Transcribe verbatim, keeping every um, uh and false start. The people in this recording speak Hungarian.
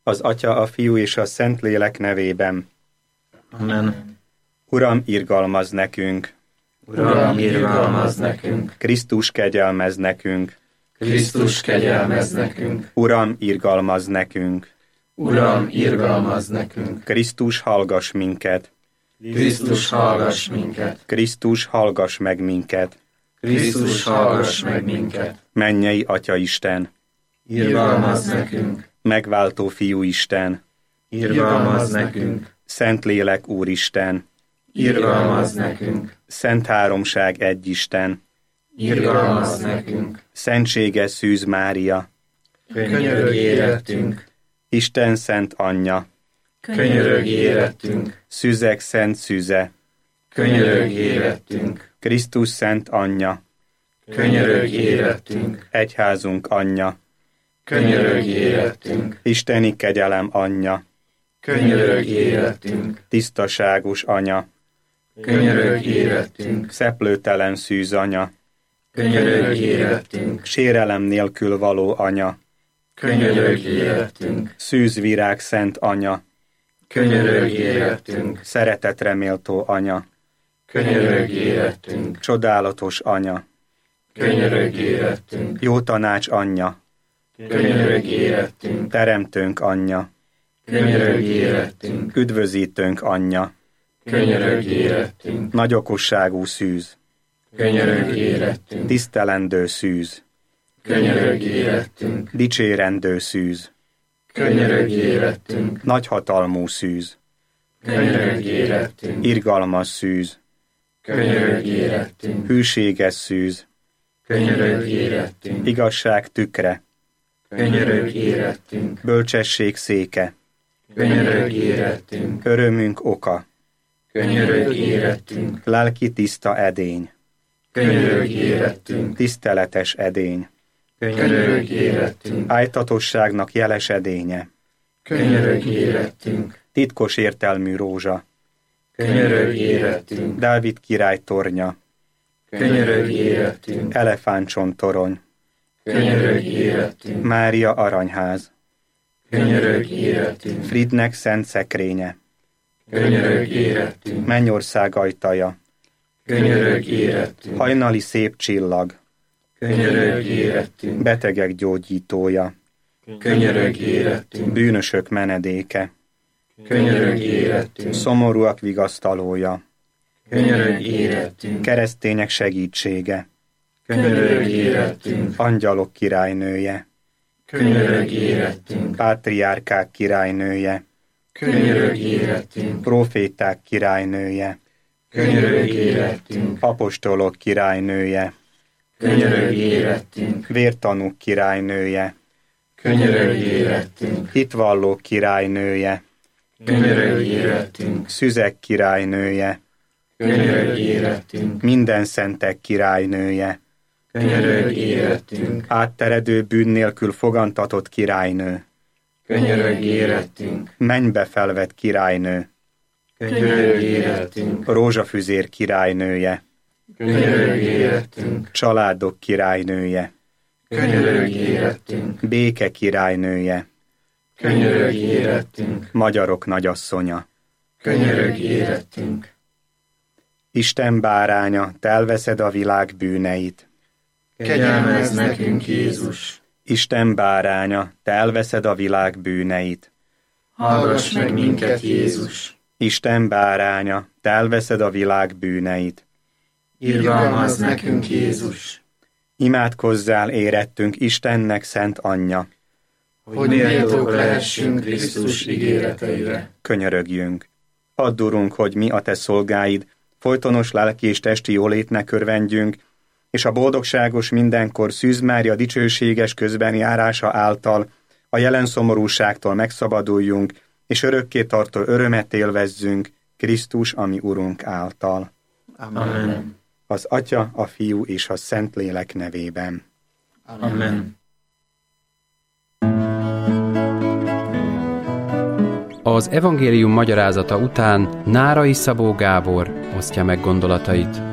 Az Atya, a Fiú és a Szentlélek nevében. Amen. Uram, irgalmazz nekünk! Uram, irgalmazz nekünk! Krisztus, kegyelmezz nekünk! Krisztus, kegyelmezz nekünk! Uram, irgalmazz nekünk! Uram, irgalmazz nekünk! Krisztus, hallgass minket! Krisztus, hallgass minket! Krisztus, hallgass meg minket! Krisztus, hallgass meg minket! Mennyei Atya Isten! Irgalmazz nekünk! Megváltó Fiú Isten! Irgalmazz nekünk! Szentlélek Úristen! Irgalmazz nekünk! Szent Háromság egy Isten! Irgalmazz nekünk! Szentséges Szűz Mária! Könyörögj érettünk! Isten Szent Anyja! Könyörögj érettünk! Szüzek Szent Szüze! Könyörögj érettünk! Krisztus Szent Anyja! Könyörögj érettünk! Egyházunk Anyja! Könyörögj érettünk! Isteni kegyelem Anyja! Könyörögj érettünk! Tisztaságos Anya! Könyörögj érettünk! Szeplőtelen Szűz Anya! Könyörögj érettünk! Sérelem nélkül való Anya! Könyörögj érettünk! Szűz Virág Szent Anya! Könyörögj érettünk! Szeretetre méltó Anya! Könyörögj érettünk! Csodálatos Anya! Könyörögj érettünk! Jó tanács Anyja! Könyörögj érettünk! Teremtőnk Anyja! Könyörögj érettünk! Üdvözítőnk Anyja! Könyörögj érettünk! Nagy okosságú Szűz! Könyörögj érettünk! Tisztelendő Szűz! Könyörögj érettünk! Dicsérendő Szűz! Könyörögj érettünk! Nagyhatalmú Szűz! Könyörögj érettünk! Irgalmas Szűz! Könyörögj érettünk! Hűséges Szűz! Könyörögj érettünk! Igazság tükre! Könyörögj érettünk! Bölcsesség széke! Könyörögj érettünk! Örömünk oka! Könyörögj érettünk! Lelki tiszta edény! Könyörögj érettünk! Tiszteletes edény! Könyörögj érettünk! Ájtatosságnak jeles edénye! Könyörögj érettünk! Titkos értelmű rózsa! Könyörögj érettünk! Dávid király tornya! Könyörögj érettünk! Elefántcsont torony! Könyörögj érettünk! Mária aranyház! Könyörögj érettünk! Fridnek szent szekrénye! Könyörögj érettünk! Mennyország ajtaja! Könyörögj érettünk! Hajnali szép csillag! Könyörögj érettünk! Betegek gyógyítója! Könyörögj érettünk! Bűnösök menedéke! Könyörögj érettünk! Szomorúak vigasztalója! Könyörögj érettünk! Keresztények segítsége! Könyörögj érettünk! Angyalok királynője! Könyörögj érettünk! Pátriárkák királynője! Könyörögj érettünk! Proféták királynője! Könyörögj érettünk! Apostolok királynője! Könyörögj érettünk! Vértanúk királynője! Könyörögj érettünk! Hitvallók királynője! Könyörögj érettünk! Szüzek királynője! Könyörögj érettünk! Minden szentek királynője! Könyörögj érettünk! Átteredő bűn nélkül fogantatott királynő! Könyörögj érettünk! Mennybe felvett királynő! Könyörögj érettünk! Rózsafüzér királynője! Könyörögj érettünk! Családok királynője! Könyörögj érettünk! Béke királynője! Könyörögj érettünk! Magyarok nagyasszonya! Könyörögj érettünk! Isten báránya, te elveszed a világ bűneit! Kegyelmezz nekünk, Jézus! Isten báránya, te elveszed a világ bűneit! Hallgass meg minket, Jézus! Isten báránya, te elveszed a világ bűneit! Irgalmazz nekünk, Jézus! Imádkozzál érettünk Istennek szent anyja! Hogy méltók lehessünk Krisztus ígéreteire. Könyörögjünk! Add, Urunk, hogy mi a te szolgáid, folytonos lelki és testi jólétnek örvendjünk, és a boldogságos mindenkor Szűz Mária dicsőséges közbenjárása által a jelen szomorúságtól megszabaduljunk, és örökké tartó örömet élvezzünk Krisztus, ami Urunk által. Amen. Az Atya, a Fiú és a Szentlélek nevében. Amen. Az evangélium magyarázata után Nárai Szabó Gábor osztja meg gondolatait.